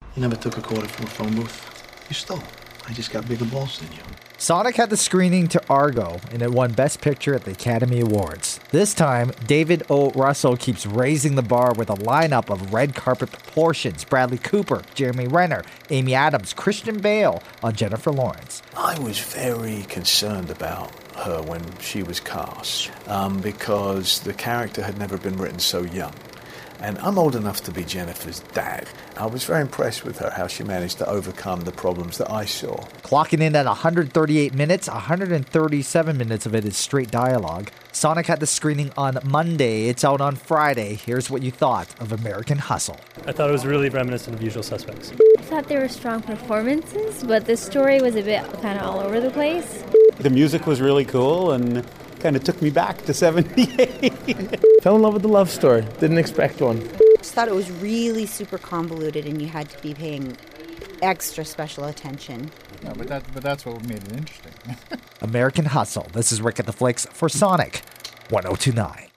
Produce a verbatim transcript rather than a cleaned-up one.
You never took a quarter from a phone booth. You stole. I just got bigger balls than you. Sonic had the screening to Argo, and it won Best Picture at the Academy Awards. This time, David O. Russell keeps raising the bar with a lineup of red carpet proportions. Bradley Cooper, Jeremy Renner, Amy Adams, Christian Bale on Jennifer Lawrence. I was very concerned about her when she was cast um, because the character had never been written so young. And I'm old enough to be Jennifer's dad. I was very impressed with her, how she managed to overcome the problems that I saw. Clocking in at one hundred thirty-eight minutes, one hundred thirty-seven minutes of it is straight dialogue. Sonic had the screening on Monday. It's out on Friday. Here's what you thought of American Hustle. I thought it was really reminiscent of Usual Suspects. I thought there were strong performances, but the story was a bit kind of all over the place. The music was really cool and kind of took me back to seventy-eight. Fell in love with the love story. Didn't expect one. Just thought it was really super convoluted and you had to be paying extra special attention. No, but that but that's what made it interesting. American Hustle. This is Rick at the Flicks for Sonic one oh two point nine.